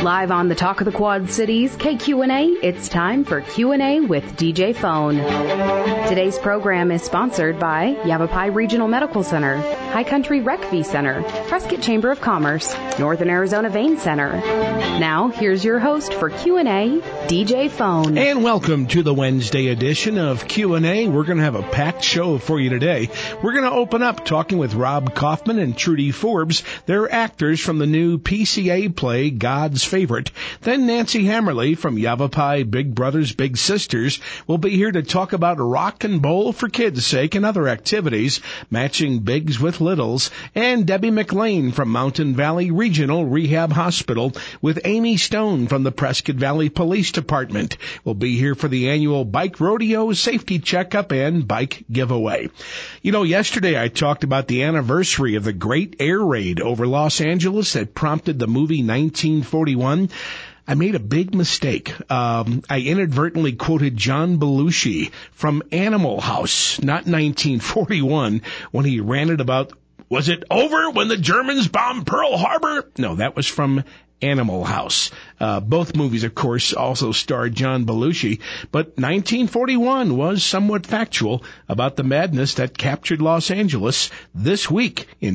Live on the Talk of the Quad Cities, KQNA, it's time for Q&A with DJ Phone. Today's program is sponsored by Yavapai Regional Medical Center, High Country Rec-V Center, Prescott Chamber of Commerce, Northern Arizona Vein Center. Now, here's your host for Q&A, DJ Phone. And welcome to the Wednesday edition of Q&A. We're going to have a packed show for you today. We're going to open up talking with Rob Kaufman and Trudy Forbes. They're actors from the new PCA play, God's Favorite. Then Nancy Hammerly from Yavapai Big Brothers Big Sisters will be here to talk about rock and bowl for kids' sake and other activities, matching bigs with littles. And Debbie McLean from Mountain Valley Regional Rehab Hospital with Amy Stone from the Prescott Valley Police Department will be here for the annual bike rodeo, safety checkup, and bike giveaway. You know, yesterday I talked about the anniversary of the great air raid over Los Angeles that prompted the movie 1941. I made a big mistake. I inadvertently quoted John Belushi from Animal House, not 1941, when he ranted about, was it over when the Germans bombed Pearl Harbor? No, that was from Animal House. Both movies, of course, also starred John Belushi, but 1941 was somewhat factual about the madness that captured Los Angeles this week in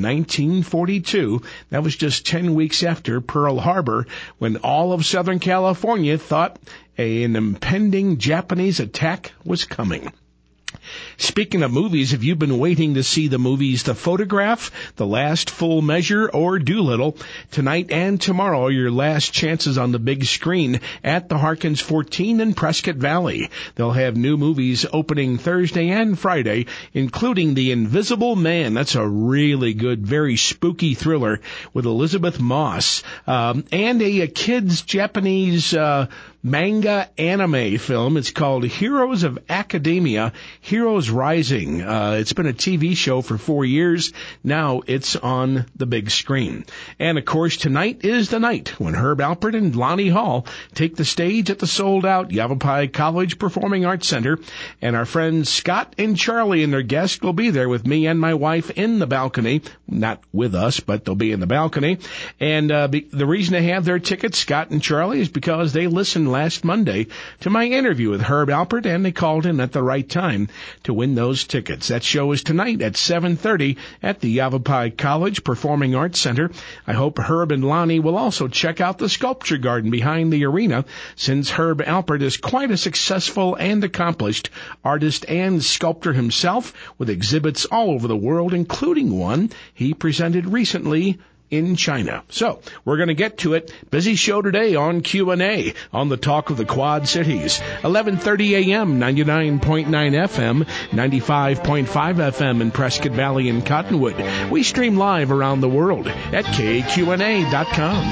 1942. That was just 10 weeks after Pearl Harbor, when all of Southern California thought an impending Japanese attack was coming. Speaking of movies, have you been waiting to see the movies The Photograph, The Last Full Measure, or Doolittle? Tonight and tomorrow are your last chances on the big screen at the Harkins 14 in Prescott Valley. They'll have new movies opening Thursday and Friday, including The Invisible Man. That's a really good, very spooky thriller with Elizabeth Moss, and a kids' Japanese manga anime film. It's called Heroes of Academia, Heroes Rising. It's been a TV show for 4 years. Now it's on the big screen. And, of course, tonight is the night when Herb Alpert and Lonnie Hall take the stage at the sold-out Yavapai College Performing Arts Center. And our friends Scott and Charlie and their guests will be there with me and my wife in the balcony. Not with us, but they'll be in the balcony. And the reason they have their tickets, Scott and Charlie, is because they listened last Monday to my interview with Herb Alpert, and they called in at the right time to win those tickets. That show is tonight at 7:30 at the Yavapai College Performing Arts Center. I hope Herb and Lonnie will also check out the sculpture garden behind the arena, since Herb Alpert is quite a successful and accomplished artist and sculptor himself, with exhibits all over the world, including one he presented recently in China. So, we're going to get to it. Busy show today on Q&A on the Talk of the Quad Cities. 11:30 a.m., 99.9 FM, 95.5 FM in Prescott Valley and Cottonwood. We stream live around the world at KQNA.com.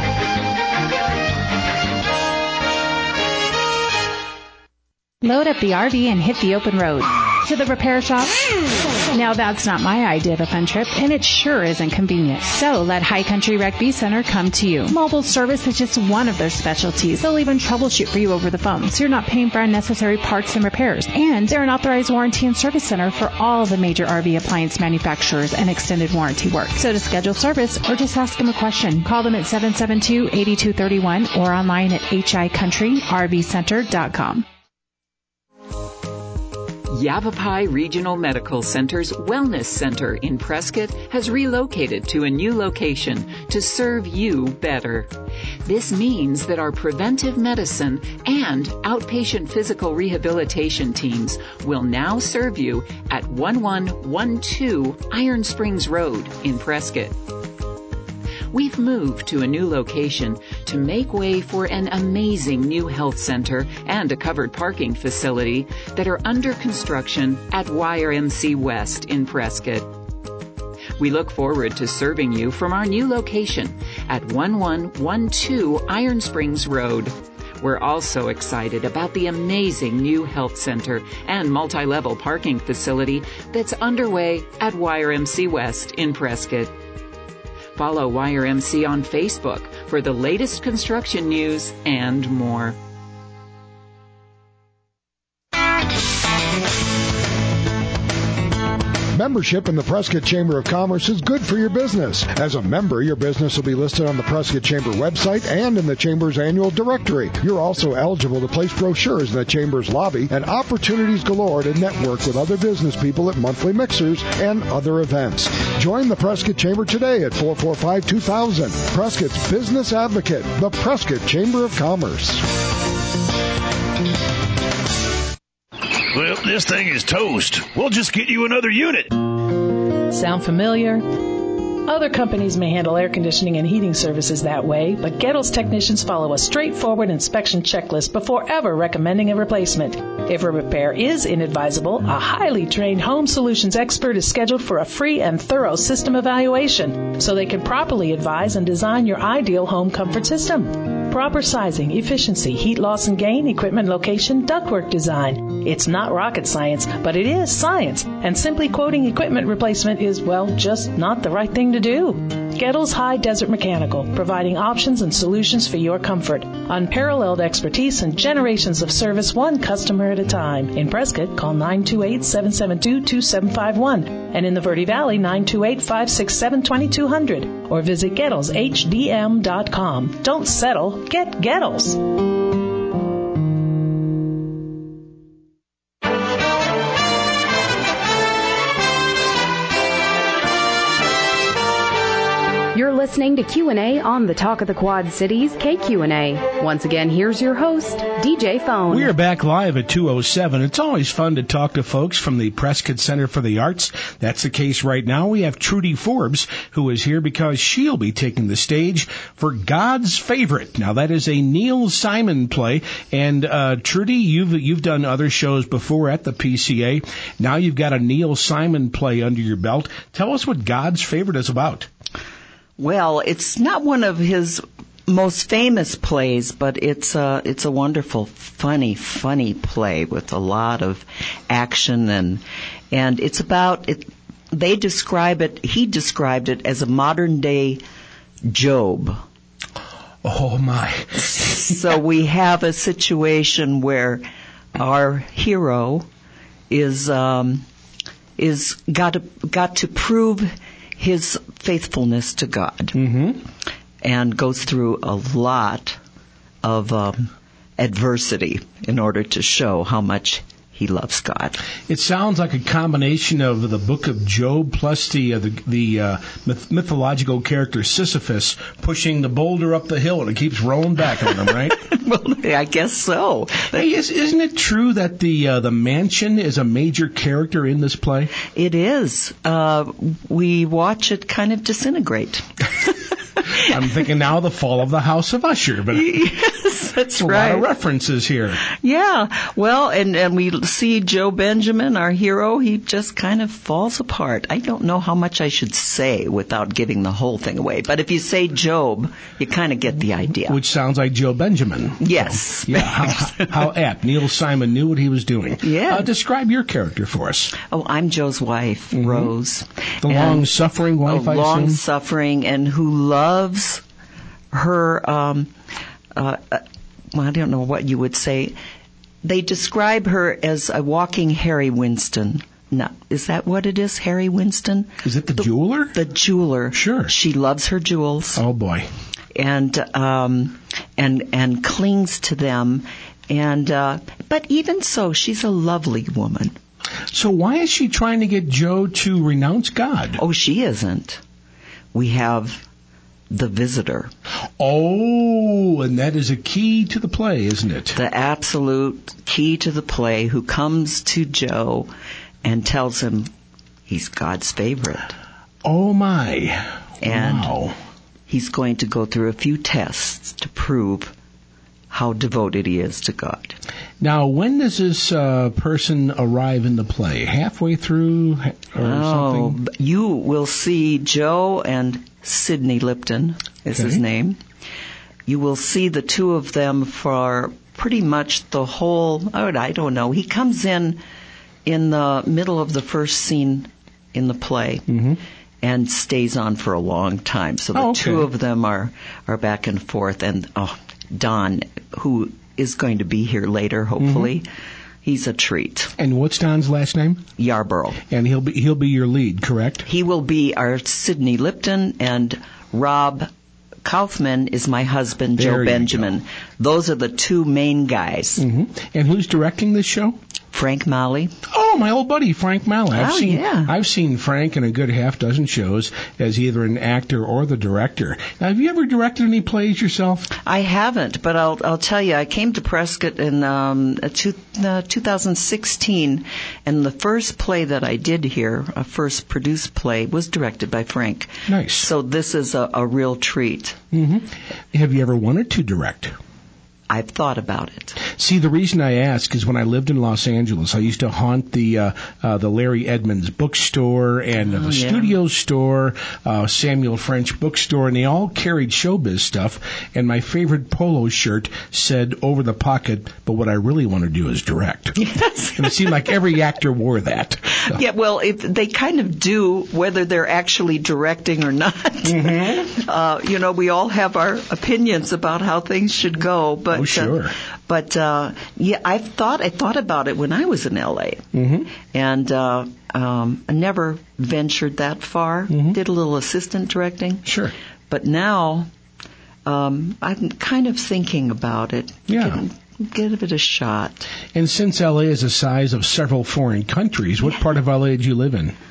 Load up the RV and hit the open road. To the repair shop? Now that's not my idea of a fun trip, and it sure isn't convenient. So let High Country Rec-V Center come to you. Mobile service is just one of their specialties. They'll even troubleshoot for you over the phone, so you're not paying for unnecessary parts and repairs. And they're an authorized warranty and service center for all the major RV appliance manufacturers and extended warranty work. So to schedule service or just ask them a question, call them at 772-8231 or online at hicountryrvcenter.com. Yavapai Regional Medical Center's Wellness Center in Prescott has relocated to a new location to serve you better. This means that our preventive medicine and outpatient physical rehabilitation teams will now serve you at 1112 Iron Springs Road in Prescott. We've moved to a new location to make way for an amazing new health center and a covered parking facility that are under construction at YRMC West in Prescott. We look forward to serving you from our new location at 1112 Iron Springs Road. We're also excited about the amazing new health center and multi-level parking facility that's underway at YRMC West in Prescott. Follow YRMC on Facebook for the latest construction news and more. Membership in the Prescott Chamber of Commerce is good for your business. As a member, your business will be listed on the Prescott Chamber website and in the Chamber's annual directory. You're also eligible to place brochures in the Chamber's lobby and opportunities galore to network with other business people at monthly mixers and other events. Join the Prescott Chamber today at 445-2000. Prescott's Business Advocate, the Prescott Chamber of Commerce. Well, this thing is toast. We'll just get you another unit. Sound familiar? Other companies may handle air conditioning and heating services that way, but Gettles technicians follow a straightforward inspection checklist before ever recommending a replacement. If a repair is inadvisable, a highly trained home solutions expert is scheduled for a free and thorough system evaluation so they can properly advise and design your ideal home comfort system. Proper sizing, efficiency, heat loss and gain, equipment location, ductwork design. It's not rocket science, but it is science, and simply quoting equipment replacement is, well, just not the right thing to do. Gettles High Desert Mechanical, providing options and solutions for your comfort. Unparalleled expertise and generations of service, one customer at a time. In Prescott, call 928-772-2751. And in the Verde Valley, 928-567-2200. Or visit GettlesHDM.com. Don't settle. Get Gettles. You're listening to Q&A on the Talk of the Quad Cities, KQNA. Once again, here's your host, DJ Phone. We are back live at 2:07. It's always fun to talk to folks from the Prescott Center for the Arts. That's the case right now. We have Trudy Forbes, who is here because she'll be taking the stage for God's Favorite. Now, that is a Neil Simon play. And, Trudy, you've done other shows before at the PCA. Now you've got a Neil Simon play under your belt. Tell us what God's Favorite is about. Well, it's not one of his most famous plays, but it's a wonderful, funny play with a lot of action and it's about it. He described it as a modern day Job. Oh my. So we have a situation where our hero is got to prove his faithfulness to God, and goes through a lot of adversity in order to show how much he loves God. It sounds like a combination of the Book of Job plus the mythological character Sisyphus pushing the boulder up the hill and it keeps rolling back on him, right? Well, I guess so. Hey, isn't it true that the mansion is a major character in this play? It is. We watch it kind of disintegrate. I'm thinking now the fall of the House of Usher, but yes, that's right. A lot of references here. Yeah, well, and we see Joe Benjamin, our hero, he just kind of falls apart. I don't know how much I should say without giving the whole thing away, but if you say Job, you kind of get the idea. Which sounds like Joe Benjamin. Yes. So, yeah, how apt. Neil Simon knew what he was doing. Yeah. Describe your character for us. Oh, I'm Joe's wife, Rose. The long-suffering wife, I assume? Long-suffering and who loves her, well, I don't know what you would say. They describe her as a walking Harry Winston. No, is that what it is, Harry Winston? Is it the jeweler? The jeweler. Sure. She loves her jewels. Oh, boy. And clings to them. But even so, she's a lovely woman. So why is she trying to get Joe to renounce God? Oh, she isn't. We have the visitor. Oh, and that is a key to the play, isn't it? The absolute key to the play, who comes to Joe and tells him he's God's favorite. Oh, my. And wow. He's going to go through a few tests to prove how devoted he is to God. Now, when does this person arrive in the play? Halfway through or something? You will see Joe and Sidney Lipton is his name. You will see the two of them for pretty much the whole, I don't know. He comes in the middle of the first scene in the play and stays on for a long time. So the two of them are back and forth. And Don, who is going to be here later, hopefully, He's a treat. And what's Don's last name? Yarborough. And he'll be your lead, correct? He will be our Sidney Lipton, and Rob Kaufman is my husband, Joe Benjamin. Those are the two main guys. Mm-hmm. And who's directing this show? Frank Malley. Oh, my old buddy, Frank Malley. Yeah. I've seen Frank in a good half dozen shows as either an actor or the director. Now, have you ever directed any plays yourself? I haven't, but I'll tell you, I came to Prescott in 2016, and the first play that I did here, a first produced play, was directed by Frank. Nice. So this is a real treat. Mm-hmm. Have you ever wanted to direct? I've thought about it. See, the reason I ask is when I lived in Los Angeles, I used to haunt the Larry Edmunds bookstore and the Studio store, Samuel French bookstore, and they all carried showbiz stuff. And my favorite polo shirt said "Over the Pocket," but what I really want to do is direct. Yes. And it seemed like every actor wore that. So. Yeah, well, if they kind of do, whether they're actually directing or not. Mm-hmm. We all have our opinions about how things should go, but. Oh, sure. I thought about it when I was in L.A. Mm-hmm. And I never ventured that far. Mm-hmm. Did a little assistant directing. Sure. But now I'm kind of thinking about it. Yeah. Give it a shot. And since L.A. is the size of several foreign countries, what part of L.A. did you live in?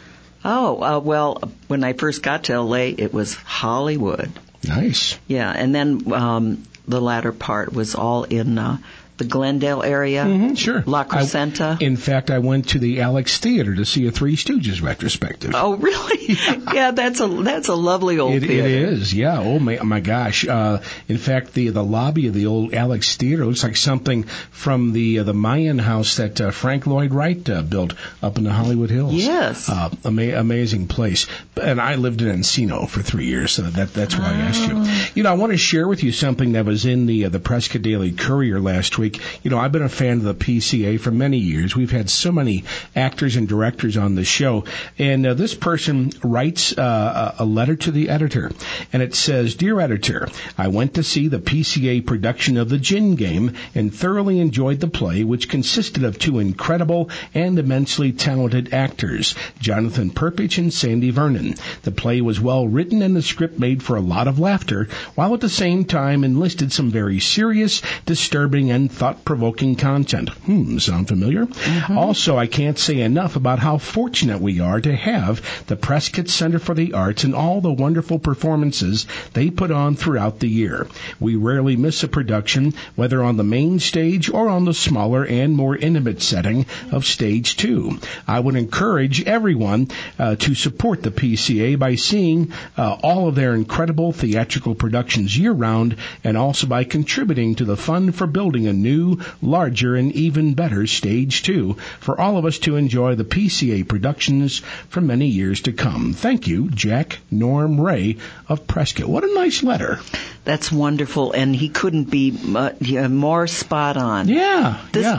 Well, when I first got to L.A., it was Hollywood. Nice. Yeah, and then the latter part was all in the Glendale area. Mm-hmm, sure. La Crescenta. In fact, I went to the Alex Theater to see a Three Stooges retrospective. Oh, really? Yeah, that's a lovely old theater. It is, yeah. Oh my gosh. In fact, the lobby of the old Alex Theater looks like something from the Mayan house that Frank Lloyd Wright built up in the Hollywood Hills. Yes. Amazing place. And I lived in Encino for 3 years, so that's why I asked you. I want to share with you something that was in the Prescott Daily Courier last week. I've been a fan of the PCA for many years. We've had so many actors and directors on the show. And this person writes a letter to the editor. And it says, "Dear editor, I went to see the PCA production of The Gin Game and thoroughly enjoyed the play, which consisted of two incredible and immensely talented actors, Jonathan Perpich and Sandy Vernon. The play was well written and the script made for a lot of laughter, while at the same time enlisted some very serious, disturbing, and thought-provoking content." Sound familiar? Mm-hmm. Also, I can't say enough about how fortunate we are to have the Prescott Center for the Arts and all the wonderful performances they put on throughout the year. We rarely miss a production, whether on the main stage or on the smaller and more intimate setting of Stage 2. I would encourage everyone to support the PCA by seeing all of their incredible theatrical productions year-round, and also by contributing to the fund for building a new, larger, and even better Stage 2 for all of us to enjoy the PCA productions for many years to come. Thank you, Jack Norm Ray of Prescott. What a nice letter. That's wonderful, and he couldn't be more spot on. Yeah.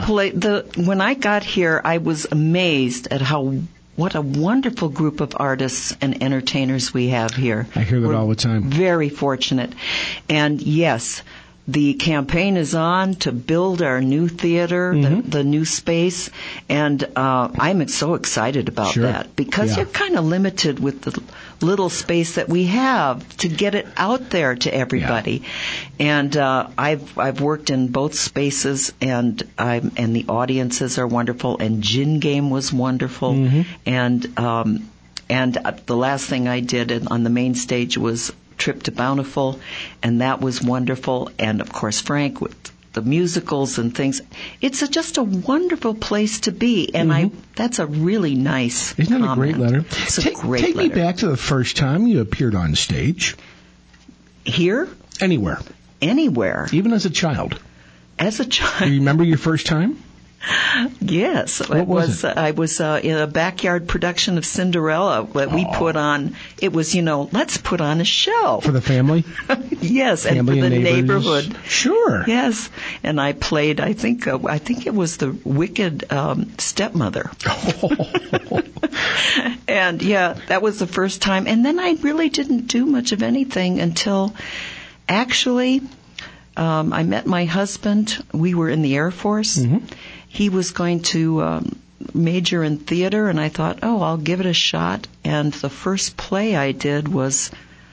When I got here, I was amazed at what a wonderful group of artists and entertainers we have here. I hear that all the time. Very fortunate. And yes, the campaign is on to build our new theater, the new space, and I'm so excited about that because you're kind of limited with the little space that we have to get it out there to everybody. Yeah. And I've worked in both spaces, and the audiences are wonderful. And Gin Game was wonderful, and the last thing I did on the main stage was Trip to Bountiful, and that was wonderful. And of course, Frank with the musicals and things. It's just a wonderful place to be, and that's a really nice Isn't that comment. A great letter? It's a great Take letter. me back to the first time you appeared on stage. Here? Anywhere. Anywhere. Even as a child. As a child. Do you remember your first time? Yes. What was it? I was in a backyard production of Cinderella that we put on. It was, let's put on a show. For the family? Yes, family and for the neighbors. neighborhood. Sure. Yes. And I played, I think it was the wicked stepmother. And that was the first time. And then I really didn't do much of anything until actually I met my husband. We were in the Air Force. he was going to major in theater, and I thought, I'll give it a shot. And the first play I did was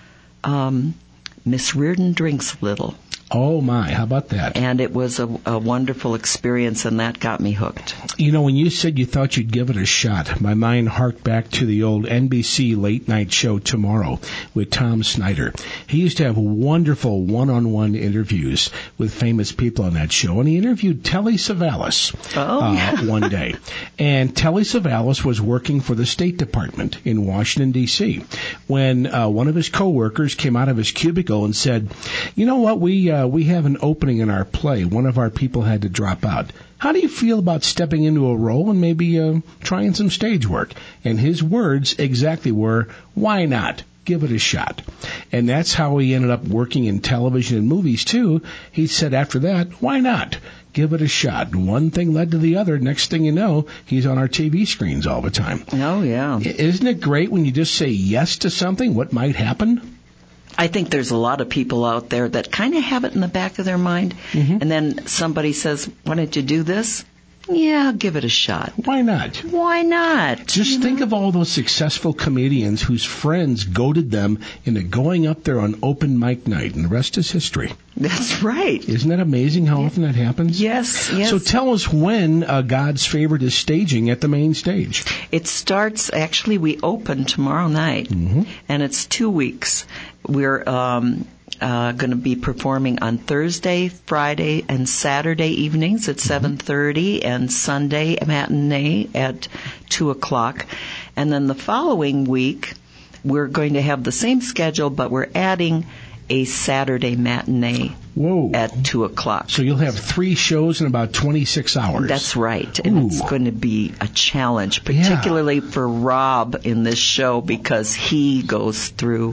Miss Reardon Drinks a Little. Oh, my. How about that? And it was a wonderful experience, and that got me hooked. You know, when you said you thought you'd give it a shot, my mind harked back to the old NBC late-night show Tomorrow with Tom Snyder. He used to have wonderful one-on-one interviews with famous people on that show, and he interviewed Telly Savalas one day. And Telly Savalas was working for the State Department in Washington, D.C., when one of his coworkers came out of his cubicle and said, you know what, we have an opening in our play. One of our people had to drop out. How do you feel about stepping into a role and maybe trying some stage work? And his words exactly were, why not? Give it a shot. And that's how he ended up working in television and movies, too. He said after that, why not? Give it a shot. And one thing led to the other. Next thing you know, he's on our TV screens all the time. Oh, yeah. Isn't it great when you just say yes to something, what might happen? I think there's a lot of people out there that kind of have it in the back of their mind, and then somebody says, why don't you do this? Yeah, I'll give it a shot. Why not? Why not? Just think of all those successful comedians whose friends goaded them into going up there on open mic night, and the rest is history. That's right. Isn't that amazing how often that happens? Yes. So tell us when God's Favorite is staging at the main stage. It starts, actually, we open tomorrow night, and it's 2 weeks. We're going to be performing on Thursday, Friday, and Saturday evenings at 7:30, and Sunday matinee at 2 o'clock. And then the following week, we're going to have the same schedule, but we're adding a Saturday matinee at 2 o'clock. So you'll have 3 shows in about 26 hours. That's right. And it's going to be a challenge, particularly for Rob in this show, because he goes through,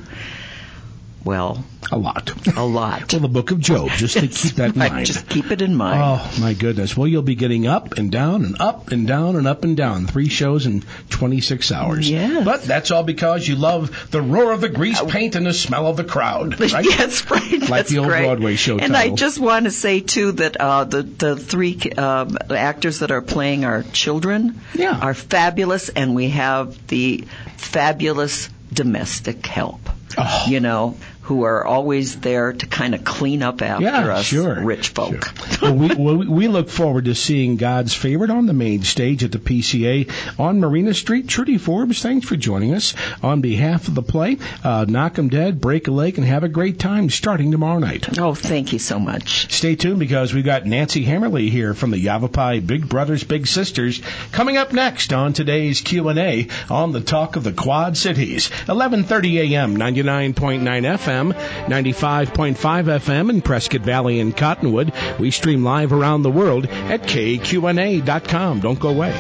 well, a lot. Well, the book of Job, just to keep that in mind. Just keep it in mind. Oh, my goodness. Well, you'll be getting up and down and up and down and up and down. 3 shows in 26 hours. Yeah. But that's all because you love the roar of the grease paint and the smell of the crowd, right? Yes, right. Like the old Broadway show And title. I just want to say, too, that the 3 actors that are playing our children are fabulous, and we have the fabulous domestic help, who are always there to kind of clean up after us rich folk. Sure. Well, we look forward to seeing God's Favorite on the main stage at the PCA on Marina Street. Trudy Forbes, thanks for joining us on behalf of the play. Knock 'em dead, break a leg, and have a great time starting tomorrow night. Oh, thank you so much. Stay tuned because we've got Nancy Hammerly here from the Yavapai Big Brothers Big Sisters coming up next on today's Q&A on the Talk of the Quad Cities. 11:30 a.m., 99.9 FM. 95.5 FM in Prescott Valley and Cottonwood. We stream live around the world at KQNA.com. Don't go away.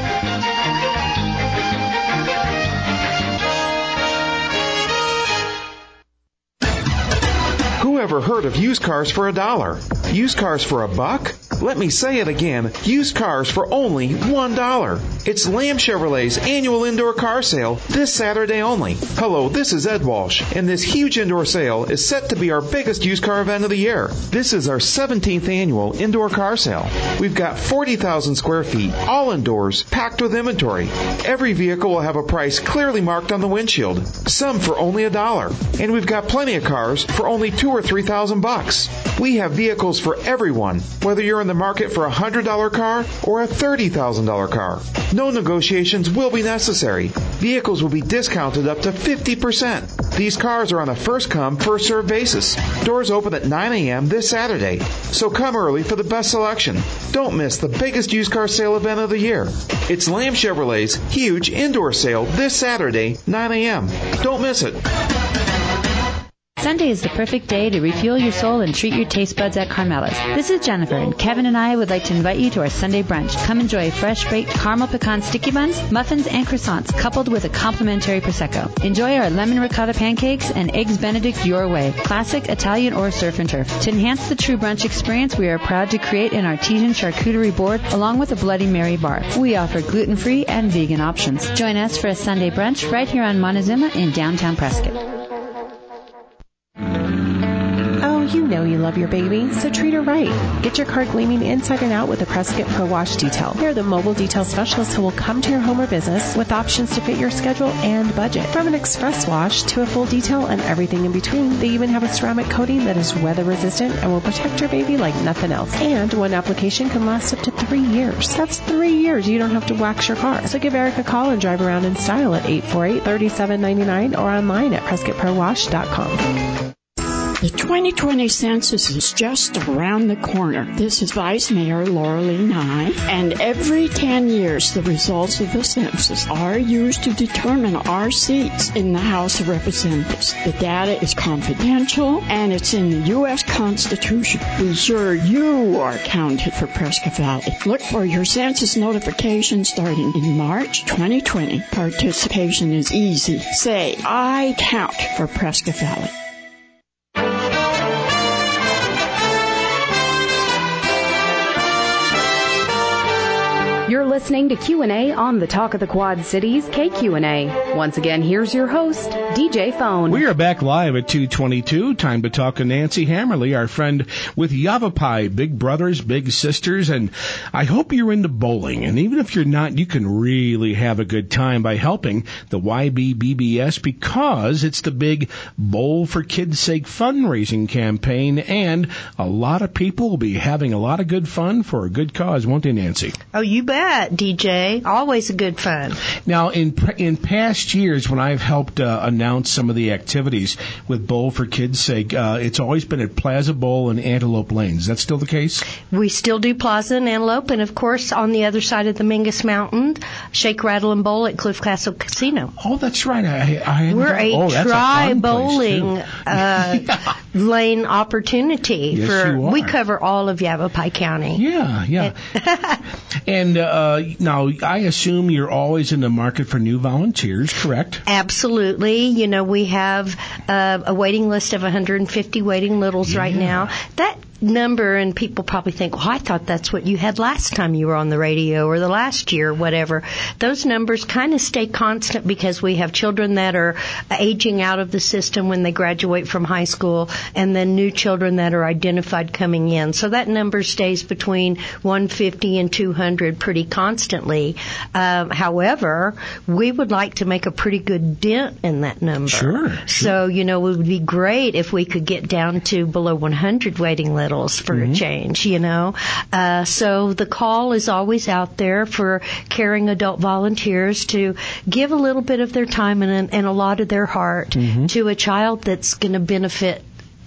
Who ever heard of used cars for $1? Used cars for $1? Let me say it again. Used cars for only $1. It's Lamb Chevrolet's annual indoor car sale this Saturday only. Hello, this is Ed Walsh, and this huge indoor sale is set to be our biggest used car event of the year. This is our 17th annual indoor car sale. We've got 40,000 square feet, all indoors, packed with inventory. Every vehicle will have a price clearly marked on the windshield, some for only $1. And we've got plenty of cars for only $2,000 or $3,000. We have vehicles for everyone, whether you're in the market for a $100 car or a $30,000 car. No negotiations will be necessary. Vehicles will be discounted up to 50%. These cars are on a first-come, first-served basis. Doors open at 9 a.m. this Saturday, so come early for the best selection. Don't miss the biggest used car sale event of the year. It's Lamb Chevrolet's huge indoor sale this Saturday, 9 a.m. Don't miss it. Sunday is the perfect day to refuel your soul and treat your taste buds at Carmela's. This is Jennifer, and Kevin and I would like to invite you to our Sunday brunch. Come enjoy fresh baked caramel pecan sticky buns, muffins, and croissants, coupled with a complimentary Prosecco. Enjoy our lemon ricotta pancakes and eggs Benedict your way, classic, Italian, or surf and turf. To enhance the true brunch experience, we are proud to create an artesian charcuterie board along with a Bloody Mary bar. We offer gluten-free and vegan options. Join us for a Sunday brunch right here on Montezuma in downtown Prescott. You know you love your baby, so treat her right. Get your car gleaming inside and out with the Prescott Pro Wash Detail. They're the mobile detail specialists who will come to your home or business with options to fit your schedule and budget. From an express wash to a full detail and everything in between, they even have a ceramic coating that is weather resistant and will protect your baby like nothing else. And one application can last up to 3 years. That's 3 years you don't have to wax your car. So give Eric a call and drive around in style at 848-3799 or online at PrescottProWash.com. The 2020 census is just around the corner. This is Vice Mayor Laura Lee Nye, and every 10 years the results of the census are used to determine our seats in the House of Representatives. The data is confidential, and it's in the U.S. Constitution. Be sure you are counted for Prescott Valley. Look for your census notification starting in March 2020. Participation is easy. Say, I count for Prescott Valley. You're listening to Q&A on the Talk of the Quad Cities, KQNA. Once again, here's your host, DJ Phone. We are back live at 2:22. Time to talk to Nancy Hammerly, our friend with Yavapai, Big Brothers, Big Sisters, and I hope you're into bowling. And even if you're not, you can really have a good time by helping the YBBBS because it's the big Bowl for Kids' Sake fundraising campaign, and a lot of people will be having a lot of good fun for a good cause, won't they, Nancy? Oh, you bet, DJ. Always a good fun. Now, in past years, when I've helped announce some of the activities with Bowl for Kids' Sake, it's always been at Plaza Bowl and Antelope Lanes. Is that still the case? We still do Plaza and Antelope, and of course, on the other side of the Mingus Mountain, Shake, Rattle, and Bowl at Cliff Castle Casino. Oh, that's right. We're a tri-bowling lane opportunity. Yes, you are. We cover all of Yavapai County. Yeah. And now, I assume you're always in the market for new volunteers, correct? Absolutely. You know, we have a waiting list of 150 waiting littles right now. That number, and people probably think, well, I thought that's what you had last time you were on the radio or the last year or whatever. Those numbers kind of stay constant because we have children that are aging out of the system when they graduate from high school and then new children that are identified coming in. So that number stays between 150 and 200 pretty constantly. However, we would like to make a pretty good dent in that number. Sure. So, you know, it would be great if we could get down to below 100 waiting lists for a change, you know. So the call is always out there for caring adult volunteers to give a little bit of their time and a lot of their heart to a child that's going to benefit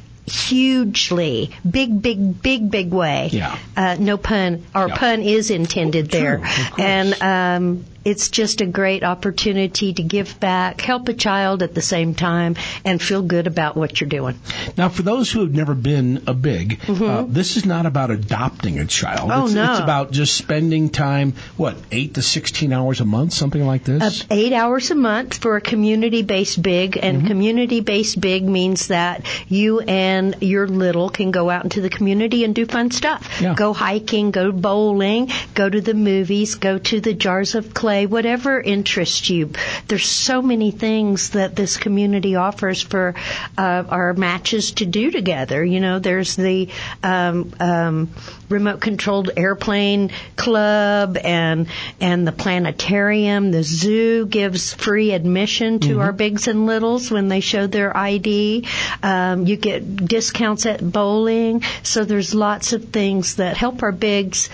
hugely, big way. Yeah. No pun, or pun is intended there. And it's just a great opportunity to give back, help a child at the same time, and feel good about what you're doing. Now, for those who have never been a big, this is not about adopting a child. Oh, no. It's about just spending time, 8 to 16 hours a month, something like this? 8 hours a month for a community-based big, and community-based big means that you and your little can go out into the community and do fun stuff. Yeah. Go hiking, go bowling, go to the movies, go to the Jars of Clay, whatever interests you. There's so many things that this community offers for our matches to do together. You know, there's the remote-controlled airplane club and the planetarium. The zoo gives free admission to our bigs and littles when they show their ID. You get discounts at bowling. So there's lots of things that help our bigs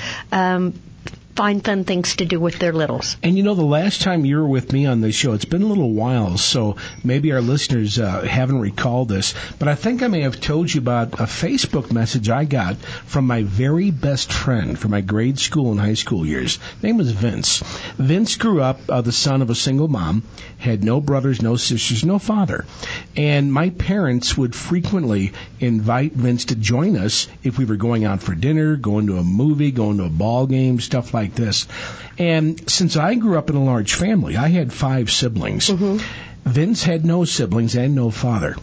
find fun things to do with their littles. And you know, the last time you were with me on the show, it's been a little while, so maybe our listeners haven't recalled this, but I think I may have told you about a Facebook message I got from my very best friend from my grade school and high school years. His name was Vince. Vince grew up the son of a single mom, had no brothers, no sisters, no father. And my parents would frequently invite Vince to join us if we were going out for dinner, going to a movie, going to a ball game, stuff like this. And since I grew up in a large family, I had 5 siblings. Vince had no siblings and no father.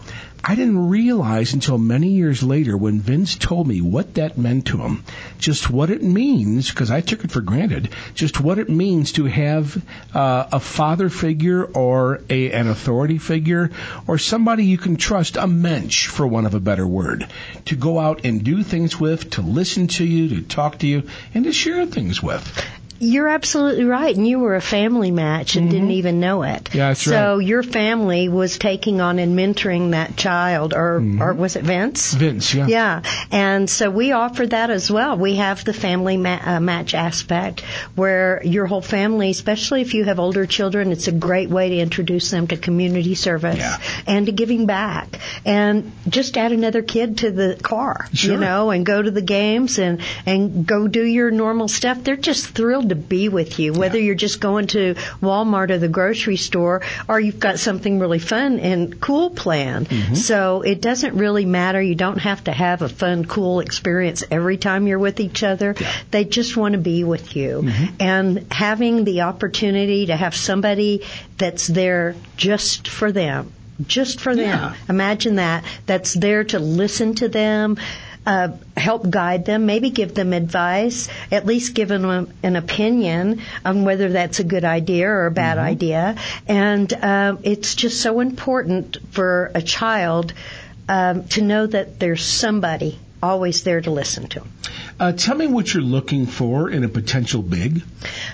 I didn't realize until many years later when Vince told me what that meant to him, just what it means, because I took it for granted, just what it means to have a father figure or an authority figure or somebody you can trust, a mensch, for want of a better word, to go out and do things with, to listen to you, to talk to you, and to share things with. You're absolutely right, and you were a family match and didn't even know it. Yeah, that's right. So your family was taking on and mentoring that child, or was it Vince? Vince, yeah. Yeah, and so we offer that as well. We have the family match aspect where your whole family, especially if you have older children, it's a great way to introduce them to community service and to giving back. And just add another kid to the car, sure. And go to the games and go do your normal stuff. They're just thrilled to be with you, whether you're just going to Walmart or the grocery store or you've got something really fun and cool planned. So it doesn't really matter. You don't have to have a fun, cool experience every time you're with each other. They just want to be with you. And having the opportunity to have somebody that's there just for them. Imagine that's there to listen to them, help guide them, maybe give them advice, at least give them an opinion on whether that's a good idea or a bad idea. And it's just so important for a child to know that there's somebody always there to listen to them. Tell me what you're looking for in a potential big.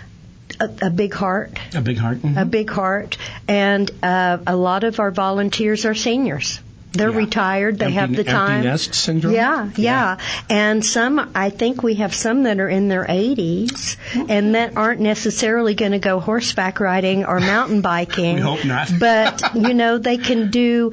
A big heart. A big heart. A big heart. And a lot of our volunteers are seniors. They're retired. They have the time. Empty nest syndrome? Yeah. And I think we have some that are in their 80s and that aren't necessarily going to go horseback riding or mountain biking. We hope not. But, they can do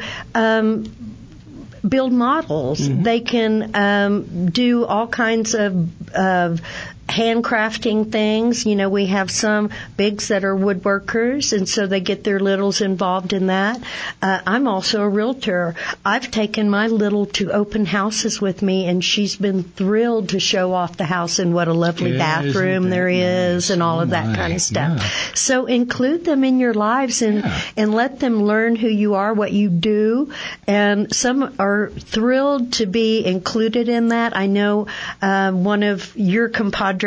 build models. They can do all kinds of handcrafting things. We have some bigs that are woodworkers, and so they get their littles involved in that. I'm also a realtor. I've taken my little to open houses with me, and she's been thrilled to show off the house and what a lovely bathroom there is and all of that kind of stuff. Yeah. So include them in your lives and let them learn who you are, what you do, and some are thrilled to be included in that. I know one of your compadres,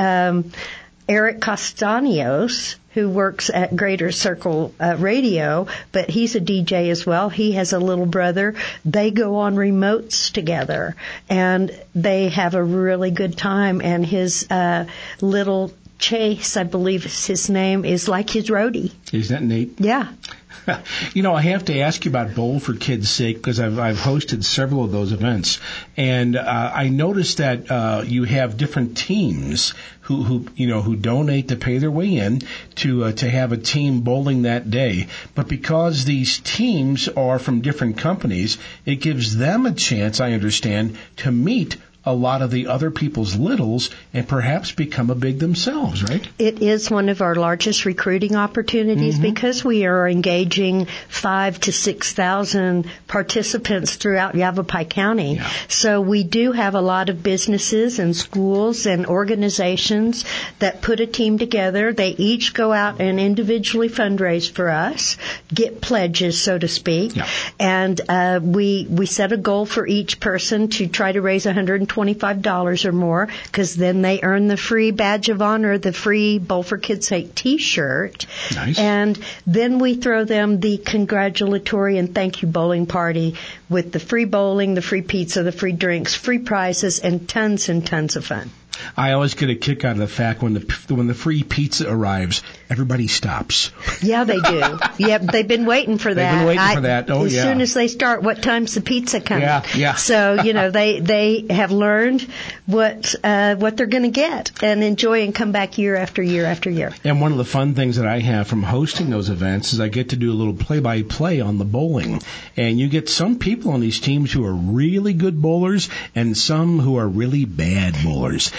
Eric Castaños, who works at Greater Circle Radio, but he's a DJ as well. He has a little brother. They go on remotes together, and they have a really good time. And his little Chase, I believe is his name, is like his roadie. Is that neat? Yeah. I have to ask you about Bowl for Kids' Sake because I've hosted several of those events, and I noticed that you have different teams who donate to pay their way in to have a team bowling that day. But because these teams are from different companies, it gives them a chance, I understand, to meet a lot of the other people's littles and perhaps become a big themselves, right? It is one of our largest recruiting opportunities because we are engaging 5,000 to 6,000 participants throughout Yavapai County. Yeah. So we do have a lot of businesses and schools and organizations that put a team together. They each go out and individually fundraise for us, get pledges, so to speak, and we set a goal for each person to try to raise $125 or more, because then they earn the free badge of honor, the free Bowl for Kids' Sake T-shirt. Nice. And then we throw them the congratulatory and thank you bowling party with the free bowling, the free pizza, the free drinks, free prizes, and tons of fun. I always get a kick out of the fact when the free pizza arrives, everybody stops. Yeah, they do. Yep, they've been waiting for that. They've been waiting for that. Oh, as soon as they start, what time's the pizza coming? Yeah. So, they have learned what they're going to get and enjoy and come back year after year after year. And one of the fun things that I have from hosting those events is I get to do a little play-by-play on the bowling. And you get some people on these teams who are really good bowlers and some who are really bad bowlers.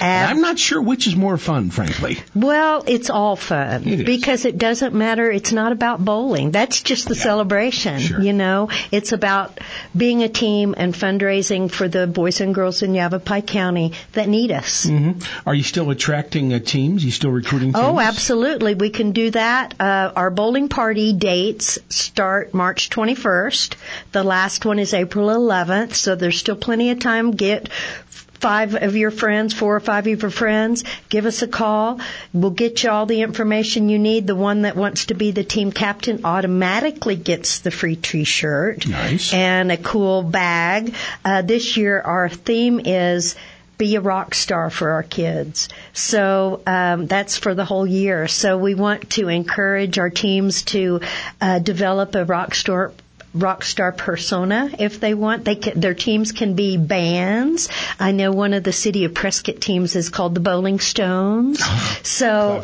I'm not sure which is more fun, frankly. Well, it's all fun because it doesn't matter. It's not about bowling. That's just the celebration. Sure. You know, it's about being a team and fundraising for the boys and girls in Yavapai County that need us. Mm-hmm. Are you still attracting teams? You still recruiting teams? Oh, absolutely. We can do that. Our bowling party dates start March 21st. The last one is April 11th, so there's still plenty of time. Get 4 or 5 of your friends. Give us a call. We'll get you all the information you need. The one that wants to be the team captain automatically gets the free T-shirt. Nice. And a cool bag. This year our theme is be a rock star for our kids. So that's for the whole year. So we want to encourage our teams to develop a rock star persona if they want. Their teams can be bands. I know one of the City of Prescott teams is called the Bowling Stones. So,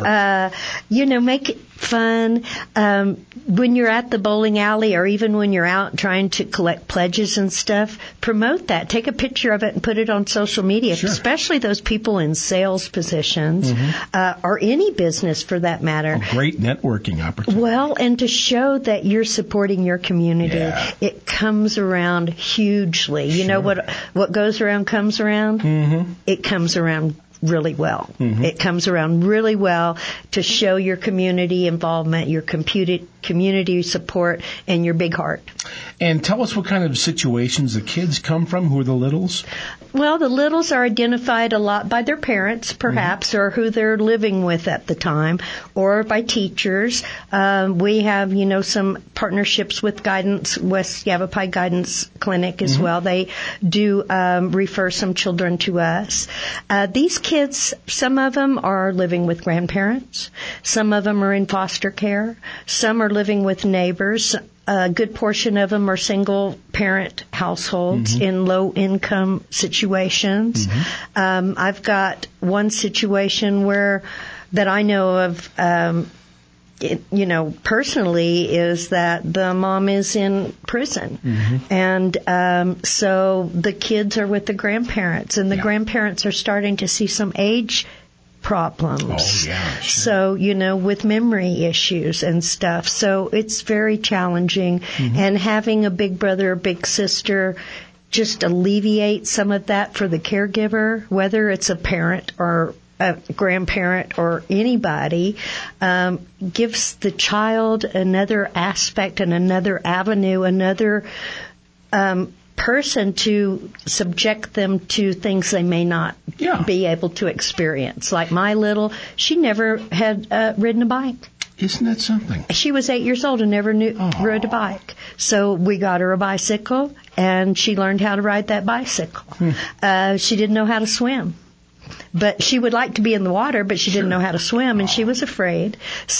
make it fun. When you're at the bowling alley or even when you're out trying to collect pledges and stuff, promote that. Take a picture of it and put it on social media, especially those people in sales positions or any business for that matter. A great networking opportunity. Well, and to show that you're supporting your community, it comes around hugely. You know what goes around comes around? Mm-hmm. It comes around really well. Mm-hmm. It comes around really well to show your community involvement, your community support, and your big heart. And tell us what kind of situations the kids come from. Who are the littles? Well, the littles are identified a lot by their parents, perhaps, or who they're living with at the time, or by teachers. We have, some partnerships with West Yavapai Guidance Clinic as well. They do refer some children to us. These kids, some of them are living with grandparents. Some of them are in foster care. Some are living with neighbors. A good portion of them are single-parent households in low-income situations. I've got one situation that I know of, personally, is that the mom is in prison. And so the kids are with the grandparents, and the grandparents are starting to see some age problems. Oh, yeah. Sure. So, with memory issues and stuff. So it's very challenging. And having a big brother or big sister just alleviates some of that for the caregiver, whether it's a parent or a grandparent or anybody, gives the child another aspect and another avenue, another person to subject them to things they may not be able to experience. Like my little, she never had ridden a bike. Isn't that something? She was 8 years old and never rode a bike. So we got her a bicycle, and she learned how to ride that bicycle. She didn't know how to swim. But she would like to be in the water, but she didn't know how to swim, and she was afraid.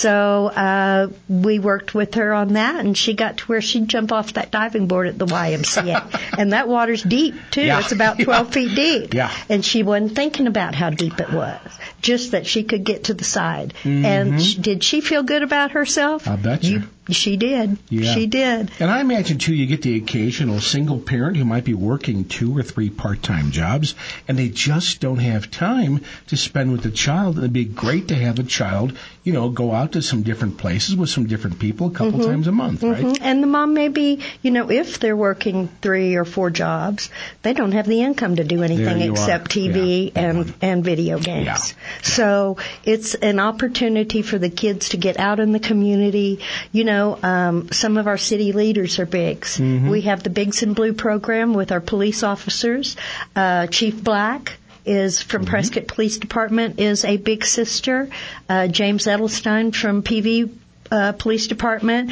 So we worked with her on that, and she got to where she'd jump off that diving board at the YMCA. And that water's deep, too. It's about 12 feet deep. And she wasn't thinking about how deep it was, just that she could get to the side. And did she feel good about herself? I bet you. She did. She did. And I imagine, too, you get the occasional single parent who might be working 2 or 3 part-time jobs, and they just don't have time to spend with the child. It'd be great to have a child, go out to some different places with some different people a couple times a month, right? And the mom may be, if they're working 3 or 4 jobs, they don't have the income to do anything except TV and video games. So it's an opportunity for the kids to get out in the community. Some of our city leaders are Bigs. We have the Bigs in Blue program with our police officers. Chief Black is from Prescott Police Department, is a big sister. James Edelstein from PV Police Department.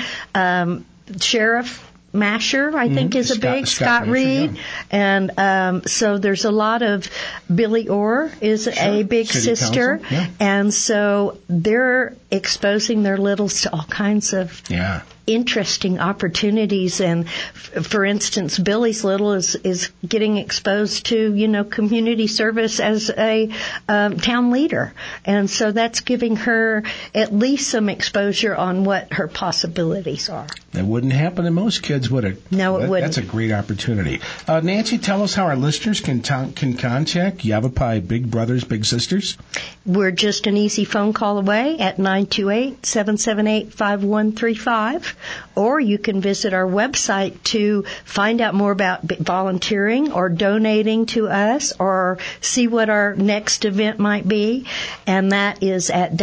Sheriff Masher, I think, is a big. Scott Reed. And so there's a lot of, Billy Orr is a big City sister. And so they're exposing their littles to all kinds of interesting opportunities. And for instance, Billy's Little is getting exposed to, community service as a town leader. And so that's giving her at least some exposure on what her possibilities are. That wouldn't happen to most kids, would it? No, it wouldn't. That's a great opportunity. Nancy, tell us how our listeners can contact Yavapai Big Brothers, Big Sisters. We're just an easy phone call away at 928-778-5135, or you can visit our website to find out more about volunteering or donating to us or see what our next event might be, and that is at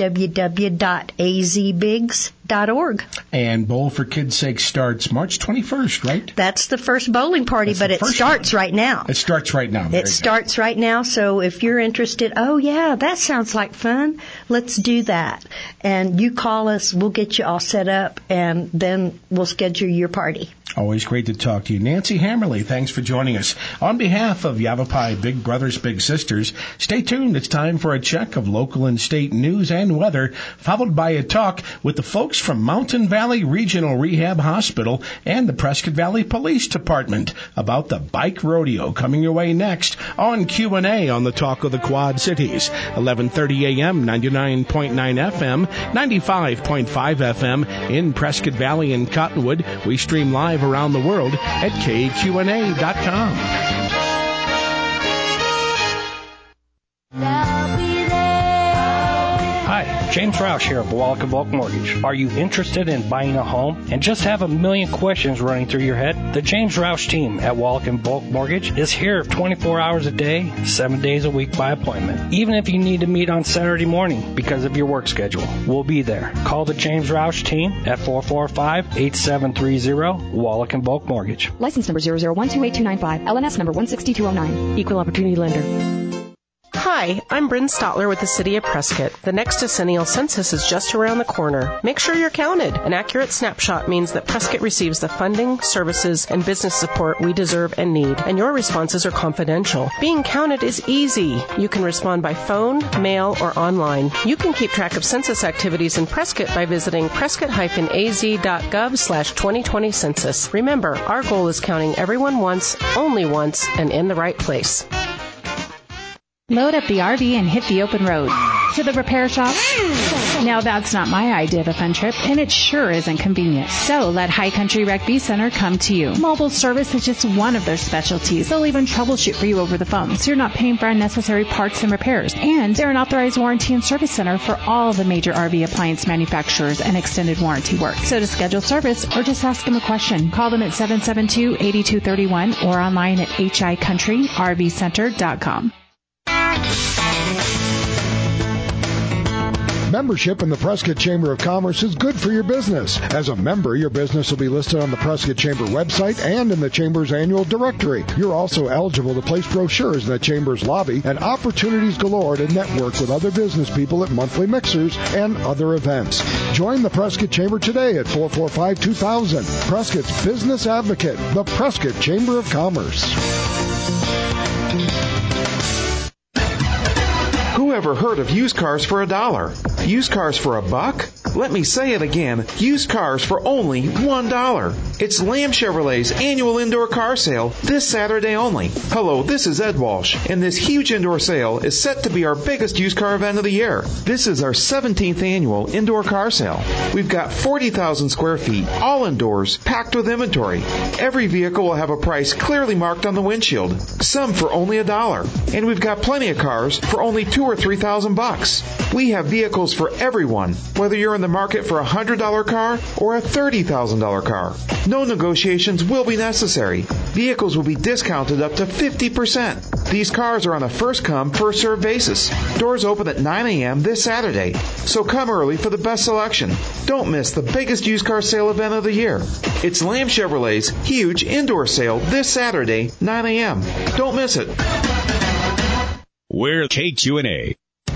www.azbigs.org. And Bowl for Kids' Sake starts March 21st, right? That's the first bowling party, but it starts right now. It starts right now. It starts right now, so if you're interested, oh yeah, that sounds like fun, let's do that. And you call us, we'll get you all set up, and then we'll schedule your party. Always great to talk to you. Nancy Hammerly, thanks for joining us. On behalf of Yavapai Big Brothers, Big Sisters, stay tuned. It's time for a check of local and state news and weather, followed by a talk with the folks from Mountain Valley Regional Rehab Hospital and the Prescott Valley Police Department about the bike rodeo, coming your way next on Q&A on the Talk of the Quad Cities. 11:30 a.m., 99.9 FM, 95.5 FM in Prescott Valley and Cottonwood. We stream live around the world at KQNA.com. Hi, James Roush here of Wallach & Volk Mortgage. Are you interested in buying a home and just have a million questions running through your head? The James Roush team at Wallach & Volk Mortgage is here 24 hours a day, 7 days a week by appointment. Even if you need to meet on Saturday morning because of your work schedule, we'll be there. Call the James Roush team at 445-8730, Wallach & Volk Mortgage. License number 0012825, LNS number 16209. Equal Opportunity Lender. Hi, I'm Bryn Stotler with the City of Prescott. The next decennial census is just around the corner. Make sure you're counted. An accurate snapshot means that Prescott receives the funding, services, and business support we deserve and need, and your responses are confidential. Being counted is easy. You can respond by phone, mail, or online. You can keep track of census activities in Prescott by visiting prescott-az.gov/2020 census. Remember, our goal is counting everyone once, only once, and in the right place. Load up the RV and hit the open road. To the repair shop? Now that's not my idea of a fun trip, and it sure isn't convenient. So let High Country Rec-V Center come to you. Mobile service is just one of their specialties. They'll even troubleshoot for you over the phone, so you're not paying for unnecessary parts and repairs. And they're an authorized warranty and service center for all the major RV appliance manufacturers and extended warranty work. So to schedule service or just ask them a question, call them at 772-8231 or online at hicountryrvcenter.com. Membership in the Prescott Chamber of Commerce is good for your business. As a member, your business will be listed on the Prescott Chamber website and in the Chamber's annual directory. You're also eligible to place brochures in the Chamber's lobby and opportunities galore to network with other business people at monthly mixers and other events. Join the Prescott Chamber today at 445-2000. Prescott's Business Advocate, the Prescott Chamber of Commerce. Who ever heard of used cars for $1? Used cars for $1? Let me say it again. Used cars for only $1. It's Lamb Chevrolet's annual indoor car sale this Saturday only. Hello, this is Ed Walsh, and this huge indoor sale is set to be our biggest used car event of the year. This is our 17th annual indoor car sale. We've got 40,000 square feet, all indoors, packed with inventory. Every vehicle will have a price clearly marked on the windshield, some for only $1. And we've got plenty of cars for only $2,000 or $3,000. We have vehicles for everyone, whether you're in the market for a $100 car or a $30,000 car. No negotiations will be necessary. Vehicles will be discounted up to 50%. These cars are on a first-come, first-served basis. Doors open at 9 a.m. this Saturday, so come early for the best selection. Don't miss the biggest used car sale event of the year. It's Lamb Chevrolet's huge indoor sale this Saturday, 9 a.m. Don't miss it. We're KQNA.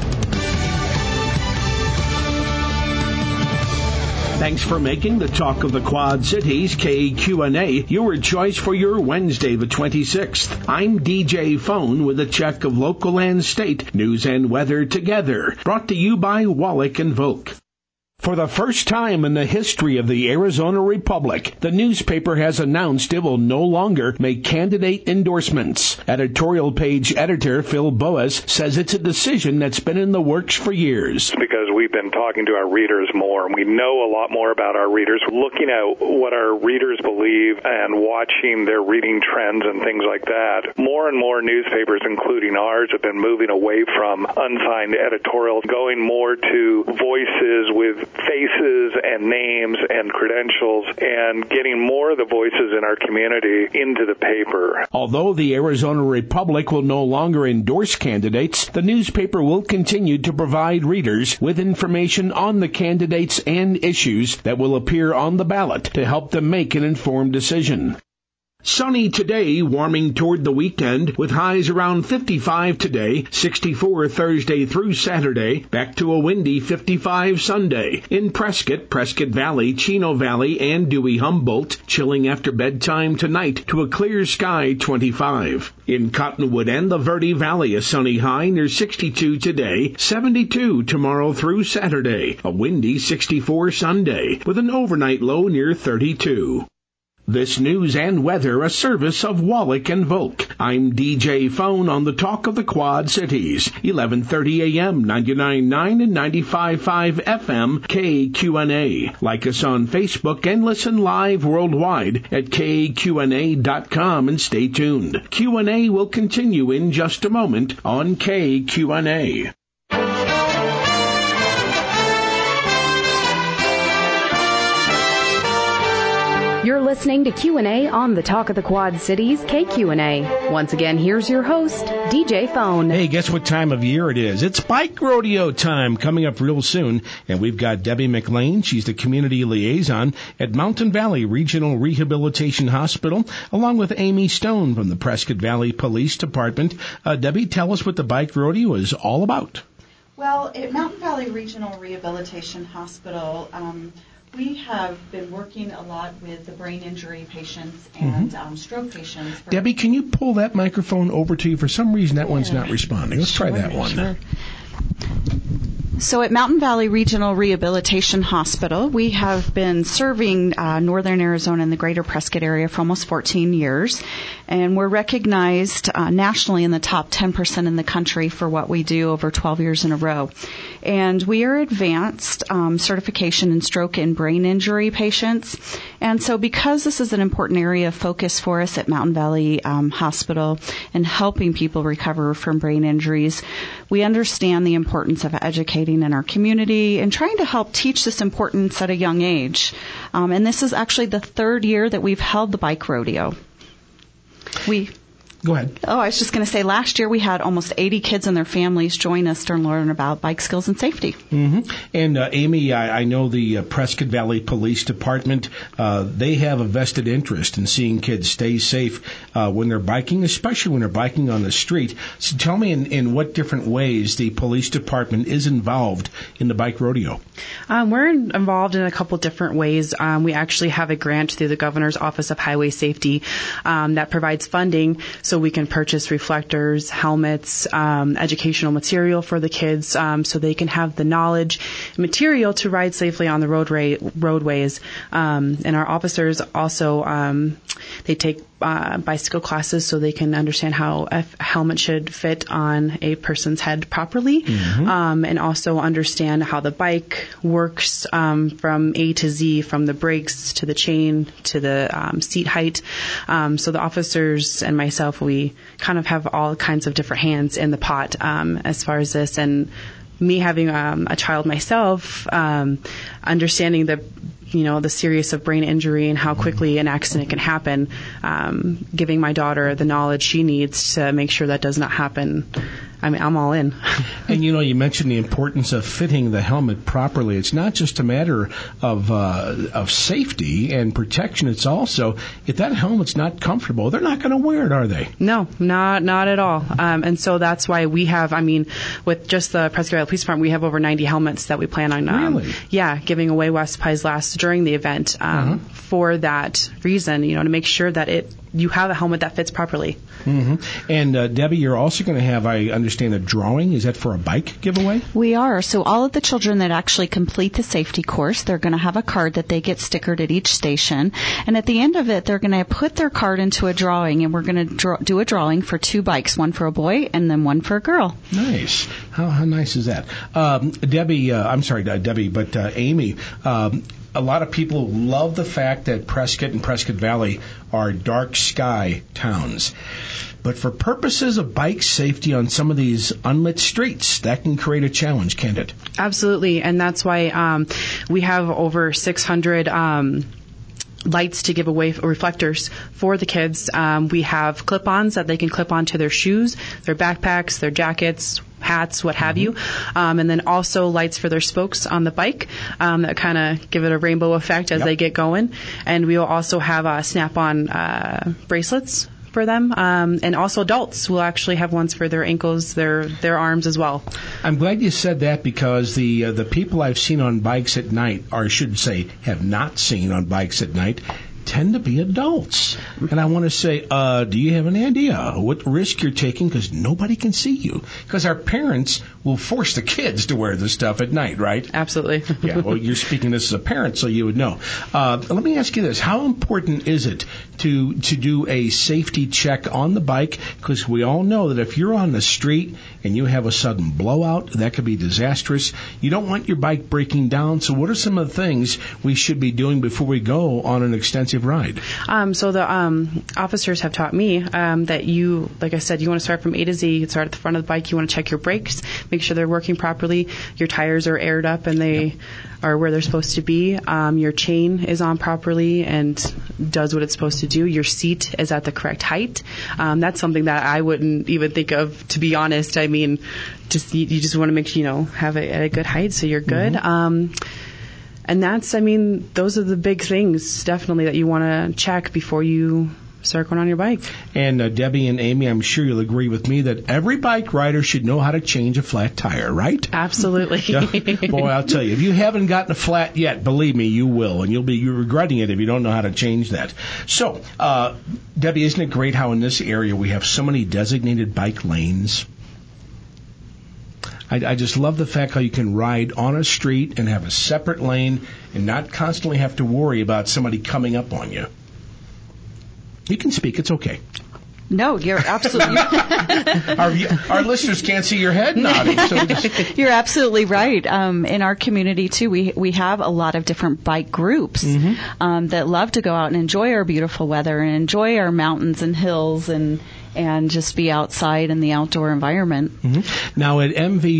Thanks for making the Talk of the Quad Cities, KQNA, your choice for your Wednesday the 26th. I'm DJ Phone with a check of local and state news and weather together. Brought to you by Wallach & Volk. For the first time in the history of the Arizona Republic, the newspaper has announced it will no longer make candidate endorsements. Editorial page editor Phil Boas says it's a decision that's been in the works for years. Because we've been talking to our readers more, and we know a lot more about our readers, looking at what our readers believe and watching their reading trends and things like that. More and more newspapers, including ours, have been moving away from unsigned editorials, going more to voices with faces and names and credentials, and getting more of the voices in our community into the paper. Although the Arizona Republic will no longer endorse candidates, the newspaper will continue to provide readers with information on the candidates and issues that will appear on the ballot to help them make an informed decision. Sunny today, warming toward the weekend, with highs around 55 today, 64 Thursday through Saturday, back to a windy 55 Sunday. In Prescott, Prescott Valley, Chino Valley, and Dewey Humboldt, chilling after bedtime tonight to a clear sky 25. In Cottonwood and the Verde Valley, a sunny high near 62 today, 72 tomorrow through Saturday, a windy 64 Sunday, with an overnight low near 32. This news and weather, a service of Wallach and Volk. I'm DJ Phone on the Talk of the Quad Cities, 1130 AM, 99.9 and 95.5 FM, KQNA. Like us on Facebook and listen live worldwide at KQNA.com and stay tuned. Q&A will continue in just a moment on KQNA. You're listening to Q&A on the Talk of the Quad Cities, KQNA. Once again, here's your host, DJ Phone. Hey, guess what time of year it is? It's bike rodeo time coming up real soon. And we've got Debbie McLean. She's the community liaison at Mountain Valley Regional Rehabilitation Hospital, along with Amy Stone from the Prescott Valley Police Department. Debbie, tell us what the bike rodeo is all about. Well, at Mountain Valley Regional Rehabilitation Hospital, we have been working a lot with the brain injury patients and stroke patients. Debbie, can you pull that microphone over to you? For some reason, that one's not responding. Let's try that one. Sure. So at Mountain Valley Regional Rehabilitation Hospital, we have been serving northern Arizona and the greater Prescott area for almost 14 years. And we're recognized nationally in the top 10% in the country for what we do over 12 years in a row. And we are advanced certification in stroke and brain injury patients. And so because this is an important area of focus for us at Mountain Valley Hospital and helping people recover from brain injuries, we understand the importance of educating in our community and trying to help teach this importance at a young age. And this is actually the third year that we've held the bike rodeo. Go ahead. I was just going to say, last year we had almost 80 kids and their families join us to learn about bike skills and safety. Mm-hmm. And Amy, I know the Prescott Valley Police Department, they have a vested interest in seeing kids stay safe when they're biking, especially when they're biking on the street. So tell me in what different ways the police department is involved in the bike rodeo. We're involved in a couple different ways. We actually have a grant through the Governor's Office of Highway Safety that provides funding so we can purchase reflectors, helmets, educational material for the kids so they can have the knowledge and material to ride safely on the roadways. And our officers also, they take bicycle classes so they can understand how a helmet should fit on a person's head properly, and also understand how the bike works from A to Z, from the brakes to the chain to the seat height. So the officers and myself, we kind of have all kinds of different hands in the pot as far as this. And me having a child myself, understanding the serious of brain injury and how quickly an accident can happen, giving my daughter the knowledge she needs to make sure that does not happen. I mean, I'm all in. And you mentioned the importance of fitting the helmet properly. It's not just a matter of safety and protection. It's also, if that helmet's not comfortable, they're not going to wear it, are they? No, not at all. And so that's why we have, with just the Prescott Valley Police Department, we have over 90 helmets that we plan on, really? Giving away West Pies Last during the event for that reason, to make sure that you have a helmet that fits properly. Mm-hmm. And Debbie, you're also going to have, I understand, a drawing. Is that for a bike giveaway? We are. So all of the children that actually complete the safety course, they're going to have a card that they get stickered at each station. And at the end of it, they're going to put their card into a drawing, and we're going to do a drawing for 2 bikes, one for a boy and then one for a girl. Nice. How nice is that? Debbie, but Amy, a lot of people love the fact that Prescott and Prescott Valley are dark sky towns. But for purposes of bike safety on some of these unlit streets, that can create a challenge, can't it? Absolutely, and that's why we have over 600 lights to give away, reflectors for the kids. We have clip-ons that they can clip onto their shoes, their backpacks, their jackets, hats, what have you. And then also lights for their spokes on the bike that kind of give it a rainbow effect as they get going. And we will also have snap-on bracelets for them. And also adults will actually have ones for their ankles, their arms as well. I'm glad you said that, because the people I've seen on bikes at night, or I should say have not seen on bikes at night, tend to be adults. And I want to say, do you have any idea what risk you're taking? Because nobody can see you. Because our parents will force the kids to wear this stuff at night, right? Absolutely. Yeah, well, you're speaking this as a parent, so you would know. Let me ask you this. How important is it to do a safety check on the bike? Because we all know that if you're on the street and you have a sudden blowout, that could be disastrous. You don't want your bike breaking down. So what are some of the things we should be doing before we go on an extensive ride? So the officers have taught me that you, like I said, you want to start from A to Z. You start at the front of the bike. You want to check your brakes, make sure they're working properly. Your tires are aired up and they are where they're supposed to be. Your chain is on properly and does what it's supposed to do. Your seat is at the correct height. That's something that I wouldn't even think of, to be honest. I mean, you just want to make sure, have it at a good height so you're good. And those are the big things, definitely, that you want to check before you start going on your bike. And Debbie and Amy, I'm sure you'll agree with me that every bike rider should know how to change a flat tire, right? Absolutely. Boy, I'll tell you, if you haven't gotten a flat yet, believe me, you will, and you're regretting it if you don't know how to change that. So, Debbie, isn't it great how in this area we have so many designated bike lanes? I just love the fact how you can ride on a street and have a separate lane and not constantly have to worry about somebody coming up on you. You can speak. It's okay. No, you're absolutely our listeners can't see your head nodding. So you're absolutely right. In our community, too, we have a lot of different bike groups that love to go out and enjoy our beautiful weather and enjoy our mountains and hills and just be outside in the outdoor environment. Now, at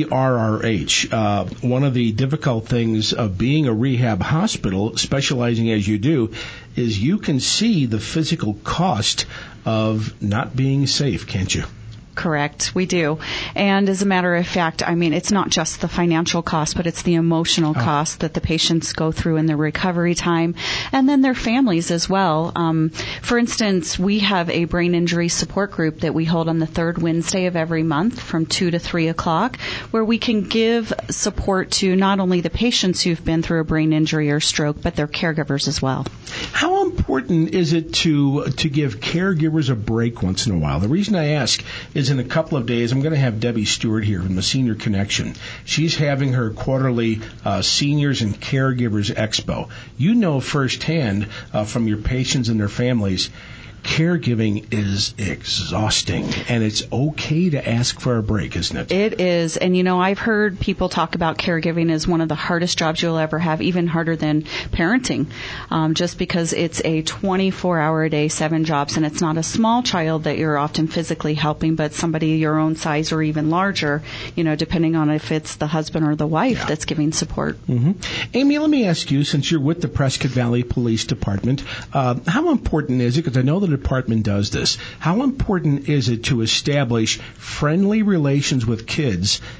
MVRRH, one of the difficult things of being a rehab hospital, specializing as you do, is you can see the physical cost of not being safe, can't you? Correct, we do. And as a matter of fact, it's not just the financial cost, but it's the emotional cost that the patients go through in their recovery time, and then their families as well. For instance, we have a brain injury support group that we hold on the third Wednesday of every month from 2 to 3 o'clock, where we can give support to not only the patients who've been through a brain injury or stroke, but their caregivers as well. How important is it to give caregivers a break once in a while? The reason I ask is in a couple of days, I'm going to have Debbie Stewart here from the Senior Connection. She's having her quarterly Seniors and Caregivers Expo. You know firsthand from your patients and their families, caregiving is exhausting, and it's okay to ask for a break, isn't it? It is. And, I've heard people talk about caregiving as one of the hardest jobs you'll ever have, even harder than parenting, just because it's a 24-hour-a-day, 7 jobs, and it's not a small child that you're often physically helping, but somebody your own size or even larger, depending on if it's the husband or the wife that's giving support. Amy, let me ask you, since you're with the Prescott Valley Police Department, how important is it, because I know the department does this, how important is it to establish friendly relations with kids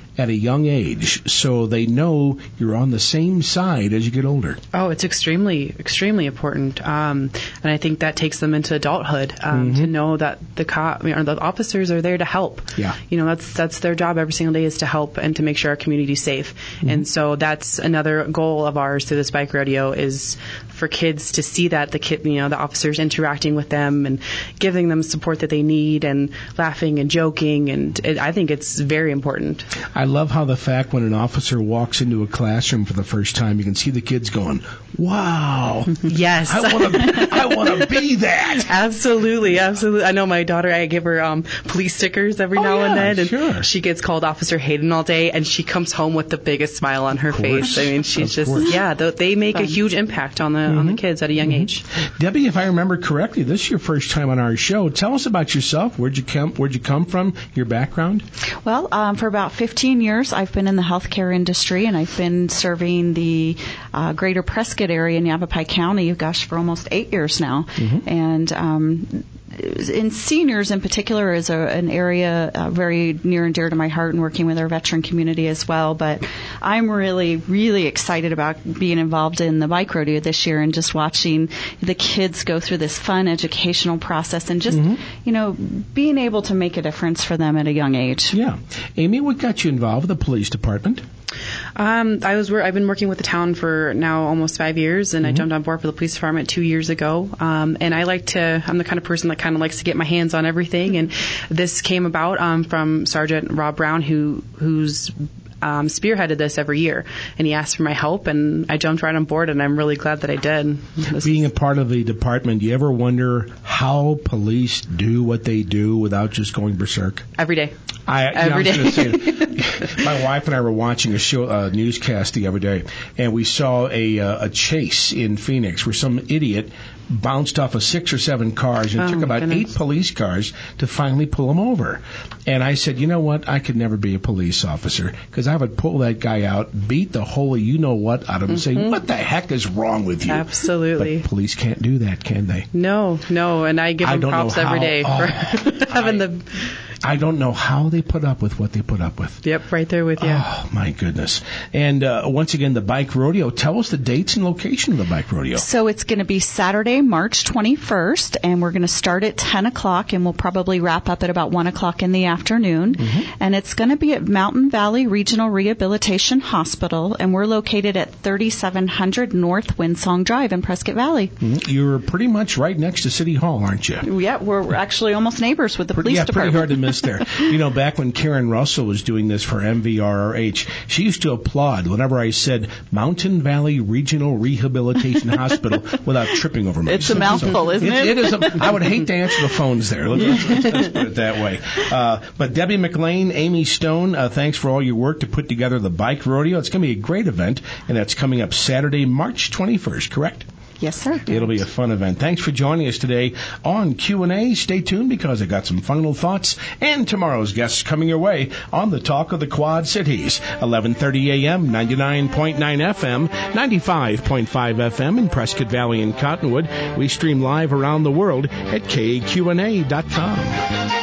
at a young age so they know you're on the same side as you get older? Oh, it's extremely, extremely important. And I think that takes them into adulthood, to know that the officers are there to help. Yeah. That's their job every single day, is to help and to make sure our community's safe. And so that's another goal of ours through this bike rodeo, is for kids to see that the officers interacting with them and giving them support that they need and laughing and joking. And I think it's very important. I love how the fact when an officer walks into a classroom for the first time, you can see the kids going, wow. Yes. I want to be that. Absolutely. I know my daughter, I give her police stickers every now and then. And sure. She gets called Officer Hayden all day, and she comes home with the biggest smile on her face. I mean, she's just, they make a huge impact on the kids at a young age. Debbie, if I remember correctly, this is your first time on our show. Tell us about yourself. Where'd you come from? Your background? Well, for about 15 years, I've been in the healthcare industry, and I've been serving the greater Prescott area in Yavapai County, for almost 8 years now. And in seniors in particular is an area very near and dear to my heart, and working with our veteran community as well. But I'm really, really excited about being involved in the bike rodeo this year and just watching the kids go through this fun educational process and just, being able to make a difference for them at a young age. Yeah. Amy, what got you involved with the police department? I've been working with the town for now almost 5 years, and I jumped on board for the police department 2 years ago. And I'm the kind of person that kind of likes to get my hands on everything. And this came about from Sergeant Rob Brown, who's spearheaded this every year, and he asked for my help, and I jumped right on board, and I'm really glad that I did. Being a part of the department, do you ever wonder how police do what they do without just going berserk? Every day. Every day. My wife and I were watching a newscast the other day, and we saw a chase in Phoenix where some idiot bounced off of 6 or 7 cars, and it took about 8 police cars to finally pull him over. And I said, you know what? I could never be a police officer, because I would pull that guy out, beat the holy you-know-what out of him, and say, what the heck is wrong with you? Absolutely. But police can't do that, can they? No, and I give them props every day for having the... I don't know how they put up with what they put up with. Yep, right there with you. Oh, my goodness. And once again, the bike rodeo. Tell us the dates and location of the bike rodeo. So it's going to be Saturday, March 21st, and we're going to start at 10 o'clock, and we'll probably wrap up at about 1 o'clock in the afternoon. And it's going to be at Mountain Valley Regional Rehabilitation Hospital, and we're located at 3700 North Windsong Drive in Prescott Valley. You're pretty much right next to City Hall, aren't you? Yeah, we're actually almost neighbors with the police department. Pretty hard to miss there. Back when Karen Russell was doing this for MVRRH, she used to applaud whenever I said Mountain Valley Regional Rehabilitation Hospital without tripping over myself. It's a mouthful, isn't it? It is. I would hate to answer the phones there. Let's put it that way. But Debbie McLean, Amy Stone, thanks for all your work to put together the bike rodeo. It's going to be a great event, and that's coming up Saturday, March 21st, correct? Yes, sir. It'll be a fun event. Thanks for joining us today on Q&A. Stay tuned, because I got some final thoughts and tomorrow's guests coming your way on the Talk of the Quad Cities. 11:30 a.m., 99.9 FM, 95.5 FM in Prescott Valley and Cottonwood. We stream live around the world at KQNA.com.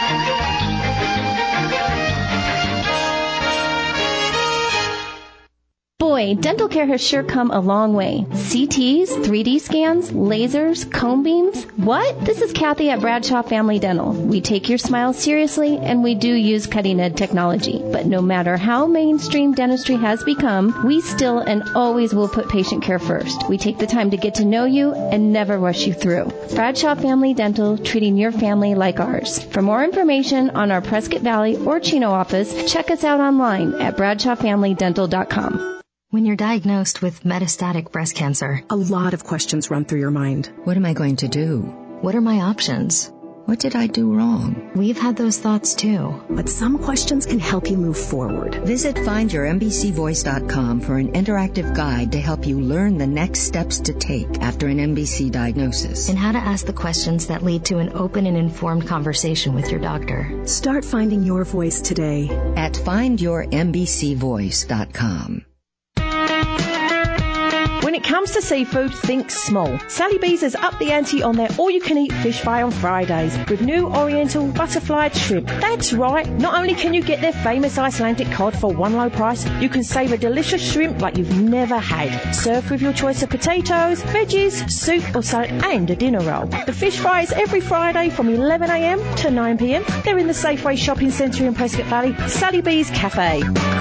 Boy, dental care has sure come a long way. CTs, 3D scans, lasers, cone beams. What? This is Kathy at Bradshaw Family Dental. We take your smile seriously, and we do use cutting-edge technology. But no matter how mainstream dentistry has become, we still and always will put patient care first. We take the time to get to know you and never rush you through. Bradshaw Family Dental, treating your family like ours. For more information on our Prescott Valley or Chino office, check us out online at bradshawfamilydental.com. When you're diagnosed with metastatic breast cancer, a lot of questions run through your mind. What am I going to do? What are my options? What did I do wrong? We've had those thoughts too. But some questions can help you move forward. Visit findyourmbcvoice.com for an interactive guide to help you learn the next steps to take after an MBC diagnosis, and how to ask the questions that lead to an open and informed conversation with your doctor. Start finding your voice today at findyourmbcvoice.com. When it comes comes to seafood, think small. Sally B's has upped the ante on their all-you-can-eat fish fry on Fridays with new Oriental butterfly shrimp. That's right. Not only can you get their famous Icelandic cod for one low price, you can save a delicious shrimp like you've never had. Served with your choice of potatoes, veggies, soup or salad and a dinner roll. The fish fry is every Friday from 11 a.m. to 9 p.m. They're in the Safeway Shopping Centre in Prescott Valley, Sally B's Cafe.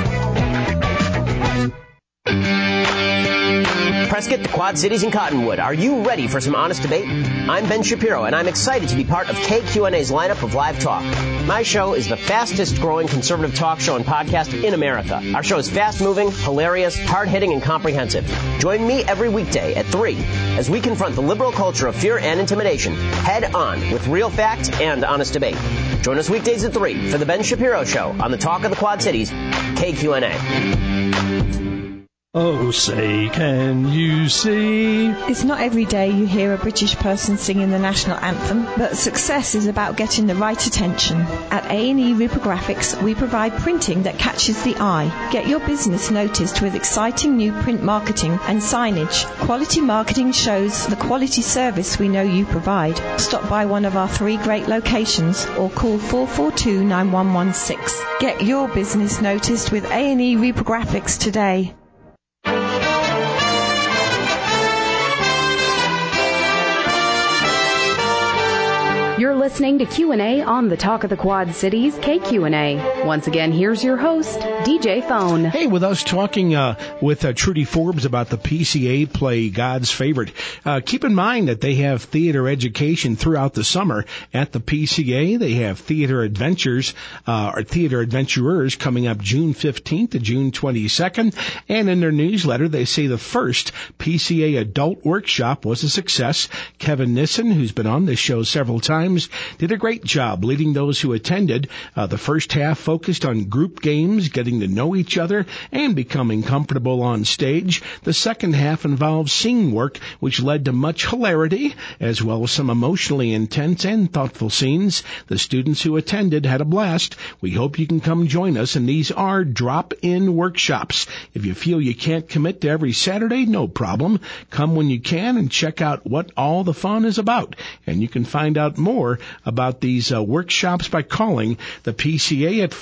Prescott, the Quad Cities, and Cottonwood. Are you ready for some honest debate? I'm Ben Shapiro, and I'm excited to be part of KQNA's lineup of live talk. My show is the fastest-growing conservative talk show and podcast in America. Our show is fast-moving, hilarious, hard-hitting, and comprehensive. Join me every weekday at 3 as we confront the liberal culture of fear and intimidation head-on with real facts and honest debate. Join us weekdays at 3 for the Ben Shapiro Show on the Talk of the Quad Cities, KQNA. Oh, say, can you see? It's not every day you hear a British person singing the national anthem, but success is about getting the right attention. At A&E Reprographics, we provide printing that catches the eye. Get your business noticed with exciting new print marketing and signage. Quality marketing shows the quality service we know you provide. Stop by one of our 3 great locations or call 442-9116. Get your business noticed with A&E Reprographics today. You're listening to Q&A on the Talk of the Quad Cities, KQNA. Once again, here's your host, DJ Phone. Hey, with us talking with Trudy Forbes about the PCA play God's Favorite. Keep in mind that they have theater education throughout the summer at the PCA. They have theater adventures, or theater adventurers coming up June 15th to June 22nd. And in their newsletter, they say the first PCA adult workshop was a success. Kevin Nissen, who's been on this show several times, did a great job leading those who attended. The first half focused on group games, getting to know each other, and becoming comfortable on stage. The second half involved scene work, which led to much hilarity, as well as some emotionally intense and thoughtful scenes. The students who attended had a blast. We hope you can come join us, and these are drop-in workshops. If you feel you can't commit to every Saturday, no problem. Come when you can and check out what all the fun is about. And you can find out more about these workshops by calling the PCA at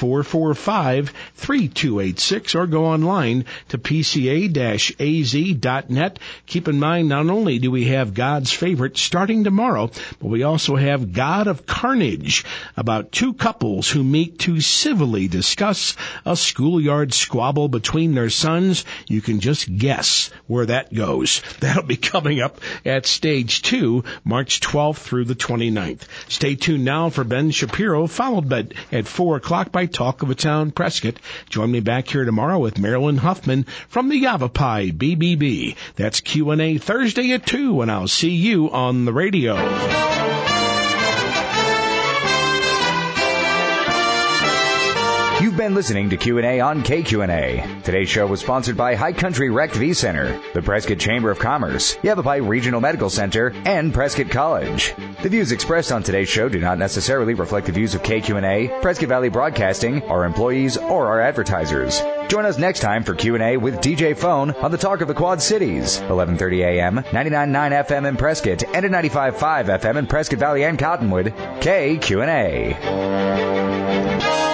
445-3286 or go online to pca-az.net. Keep in mind, not only do we have God's Favorite starting tomorrow, but we also have God of Carnage, about 2 couples who meet to civilly discuss a schoolyard squabble between their sons. You can just guess where that goes. That'll be coming up at Stage 2, March 12th through the 29th. Stay tuned now for Ben Shapiro, followed at 4 o'clock by Talk of a Town Prescott. Join me back here tomorrow with Marilyn Huffman from the Yavapai BBB. That's Q&A Thursday at 2, and I'll see you on the radio. You've been listening to Q&A on KQNA. Today's show was sponsored by High Country Rec V Center, the Prescott Chamber of Commerce, Yavapai Regional Medical Center, and Prescott College. The views expressed on today's show do not necessarily reflect the views of KQNA, Prescott Valley Broadcasting, our employees, or our advertisers. Join us next time for Q&A with DJ Phone on the Talk of the Quad Cities, 1130 AM, 99.9 FM in Prescott, and at 95.5 FM in Prescott Valley and Cottonwood, KQNA.